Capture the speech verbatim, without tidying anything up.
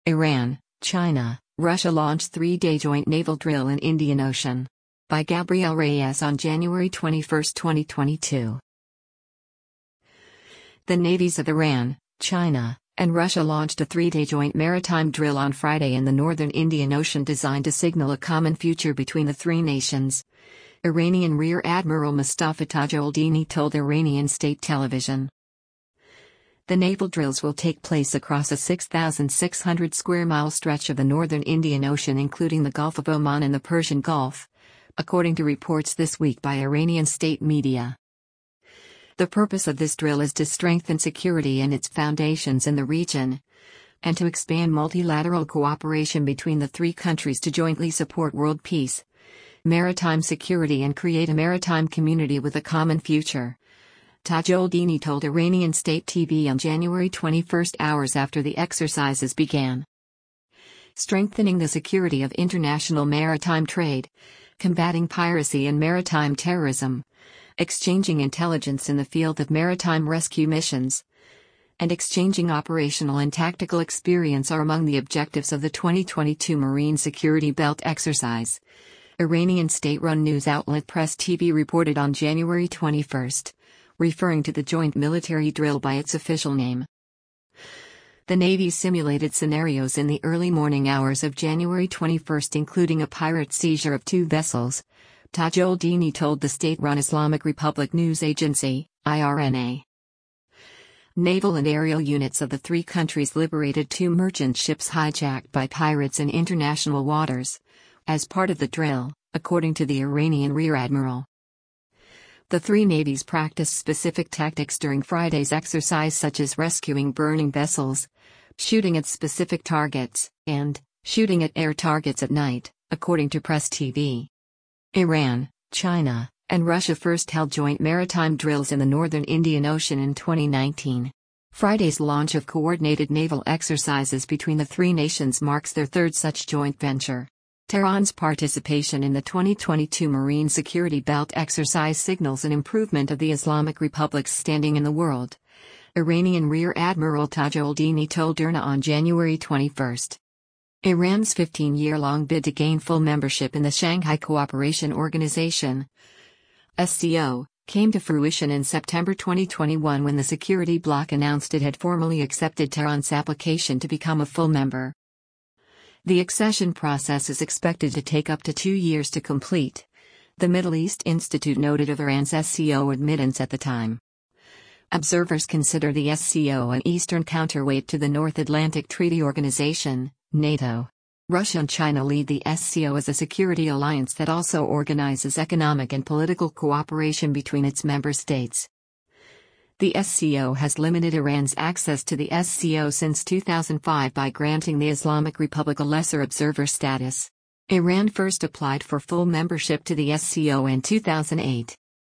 Iran, China, Russia launched three-day joint naval drill in Indian Ocean. By Gabriel Reyes on January twenty-first, twenty twenty-two. The navies of Iran, China, and Russia launched a three-day joint maritime drill on Friday in the northern Indian Ocean designed to signal a common future between the three nations. Iranian Rear Admiral Mustafa Tajouldini told Iranian state television. The naval drills will take place across a six thousand six hundred square mile stretch of the northern Indian Ocean, including the Gulf of Oman and the Persian Gulf, according to reports this week by Iranian state media. The purpose of this drill is to strengthen security and its foundations in the region, and to expand multilateral cooperation between the three countries to jointly support world peace, maritime security, and create a maritime community with a common future. Tajouldini told Iranian state T V on January twenty-first, hours after the exercises began. Strengthening the security of international maritime trade, combating piracy and maritime terrorism, exchanging intelligence in the field of maritime rescue missions, and exchanging operational and tactical experience are among the objectives of the twenty twenty-two Marine Security Belt exercise, Iranian state-run news outlet Press T V reported on January twenty-first. Referring to the joint military drill by its official name. The Navy simulated scenarios in the early morning hours of January twenty-first, including a pirate seizure of two vessels, Tajouldini told the state-run Islamic Republic news agency, I R N A. Naval and aerial units of the three countries liberated two merchant ships hijacked by pirates in international waters, as part of the drill, according to the Iranian Rear Admiral. The three navies practiced specific tactics during Friday's exercise, such as rescuing burning vessels, shooting at specific targets, and shooting at air targets at night, according to Press T V. Iran, China, and Russia first held joint maritime drills in the northern Indian Ocean in twenty nineteen. Friday's launch of coordinated naval exercises between the three nations marks their third such joint venture. Tehran's participation in the twenty twenty-two Marine Security Belt exercise signals an improvement of the Islamic Republic's standing in the world, Iranian Rear Admiral Tajouldini told I R N A on January twenty-first. Iran's fifteen-year-long bid to gain full membership in the Shanghai Cooperation Organization (S C O) came to fruition in September twenty twenty-one when the security bloc announced it had formally accepted Tehran's application to become a full member. The accession process is expected to take up to two years to complete, the Middle East Institute noted of Iran's S C O admittance at the time. Observers consider the S C O an Eastern counterweight to the North Atlantic Treaty Organization, NATO. Russia and China lead the S C O as a security alliance that also organizes economic and political cooperation between its member states. The S C O has limited Iran's access to the S C O since two thousand five by granting the Islamic Republic a lesser observer status. Iran first applied for full membership to the S C O in two thousand eight.